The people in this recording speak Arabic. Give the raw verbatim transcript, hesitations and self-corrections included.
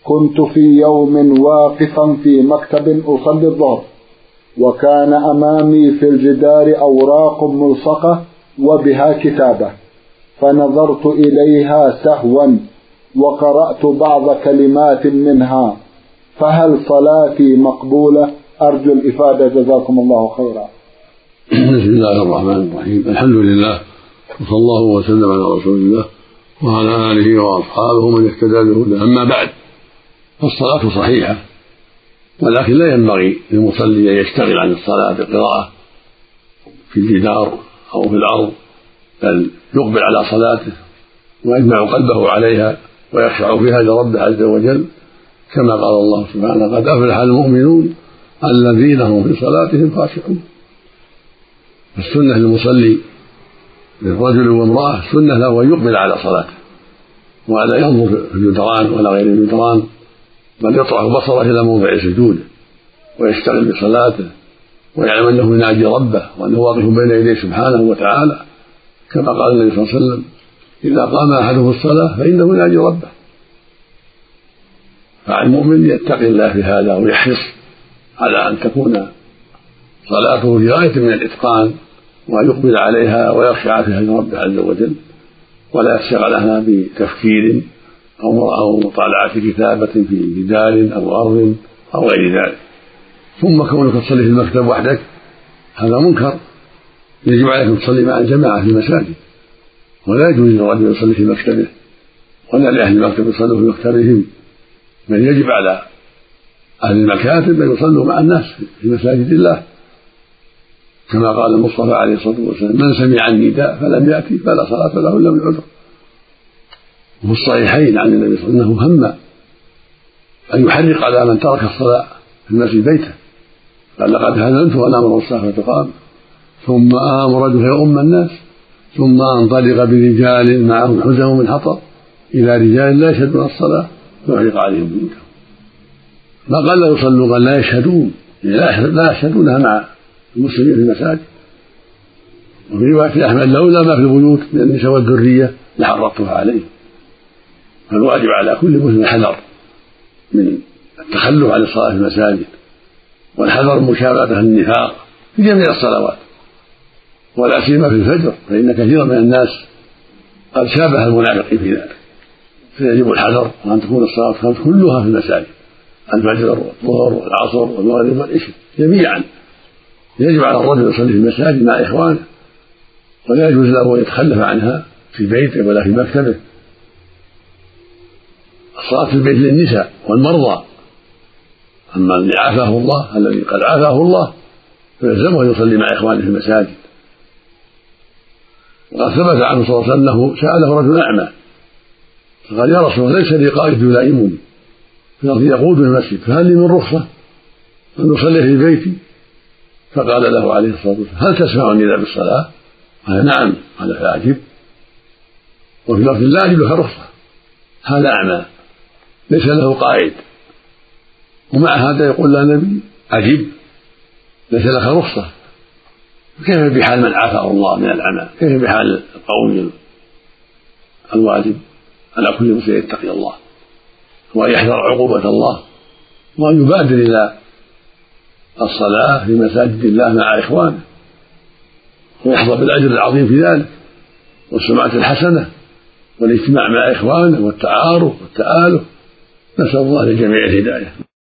كنت في يوم واقفا في مكتب أصلي الظهر، وكان أمامي في الجدار أوراق ملصقة وبها كتابة، فنظرت إليها سهوا وقرأت بعض كلمات منها، فهل صلاتي مقبولة؟ أرجو الإفادة جزاكم الله خيرا. بسم الله الرحمن الرحيم. الحمد لله، وصلى الله وسلم على رسول الله وعلى آله وأصحابه من اهتدى بهداه. أما بعد، فالصلاة صحيحة، ولكن لا ينبغي للمصلي أن يشتغل عن الصلاة بقراءة في الجدار أو في الأرض، بل يقبل على صلاته ويجمع قلبه عليها ويخشع فيها لربه عز وجل، كما قال الله سبحانه: قد أفلح المؤمنون الذين هم في صلاتهم خاشعون. السنة للمصلي للرجل وامرأة سنة له أن يقبل على صلاته ولا ينظر في الجدران ولا غير الجدران، بل يطرح بصره إلى موضع سجوده ويشتغل بصلاته ويعلم أنه يناجي ربه وأنه واقف بين يديه سبحانه وتعالى، كما قال النبي صلى الله عليه وسلم: إذا قام أحدهم في الصلاة فإنه يناجي ربه. فعلى المؤمن يتقي الله في هذا ويحرص على أن تكون صلاته في غاية من الإتقان، ويقبل عليها ويخشع فيها لربه عز وجل، ولا يشتغل عنها بتفكير أو مطالعة كتابة في جدار أو أرض أو غير ذلك. ثم كونك تصلي في المكتب وحدك هذا منكر، يجب عليك أن تصلي مع الجماعة في المساجد، ولا يجوز للرجل يصلي في مكتبه ولا لأهل المكتب يصلوا في مكتبهم، بل يجب على أهل المكاتب أن يصلوا مع الناس في مساجد الله، كما قال المصطفى عليه الصلاة والسلام: من سمع النداء فلم يأتي فلا صلاة له إلا بالعذر. وفي الصحيحين عن النبي صلى الله عليه وسلم أنه هم أن يحرق على من ترك الصلاة في المسجد بيته، قال: لقد هزمت وأنا أمر الصلاة تقام ثم آمر فيؤم الناس ثم أنطلق برجال معهم حزم من حطب إلى رجال لا يشهدون الصلاة فيحرق عليهم بيوتهم. ما قال لا يصلوا، قال لا يشهدون، لا يشهدونها مع المسلمين في المساجد. وفي رواية أحمد: لولا ما في البيوت من النساء والذرية لحرقتها عليه. فالواجب على كل مسلم الحذر من التخلف عن الصلاة في المساجد، والحذر من مشابهة النفاق في جميع الصلوات، ولا سيما في الفجر، فإن كثيرا من الناس قد شابه المنافقين في ذلك، فيجب الحذر وأن تكون الصلاة الخمس كلها في المساجد: الفجر والظهر والعصر والمغرب والعشاء جميعا. يجب على الرجل أن يصلي في المساجد مع إخوانه، ولا يجوز له أن يتخلف عنها في بيته ولا في مكتبه. الصلاة في البيت للنساء والمرضى، أما الذي عافاه الله الذي قد عافاه الله فيلزمه أن يصلي مع إخوانه في المساجد. وقد ثبت عنه صلى الله عليه وسلم أنه سأله رجل أعمى فقال: يا رسول الله، ليس لي قائد يلائمني في الأرض يقود المسجد، فهل لي من رخصة أن أصلي في بيتي؟ فقال له عليه الصلاة والسلام: هل تسمع النداء بالصلاة؟ قال: نعم. قال: فأعجب. وفي لفظ: لا أجد لك رخصة، هذا أعمى ليس له قائد، ومع هذا يقول له النبي: أجب، ليس لك رخصة. كيف بحال من عافاه الله من العمى؟ كيف بحال القول؟ الواجب على كل مسلم يتقي الله وأن يحذر عقوبة الله، وأن يبادر إلى الصلاة في مساجد الله مع إخوانه، ويحظى بالأجر العظيم في ذلك والسمعة الحسنة والاجتماع مع إخوانه والتعارف والتآلف. نسأل الله للجميع الهداية.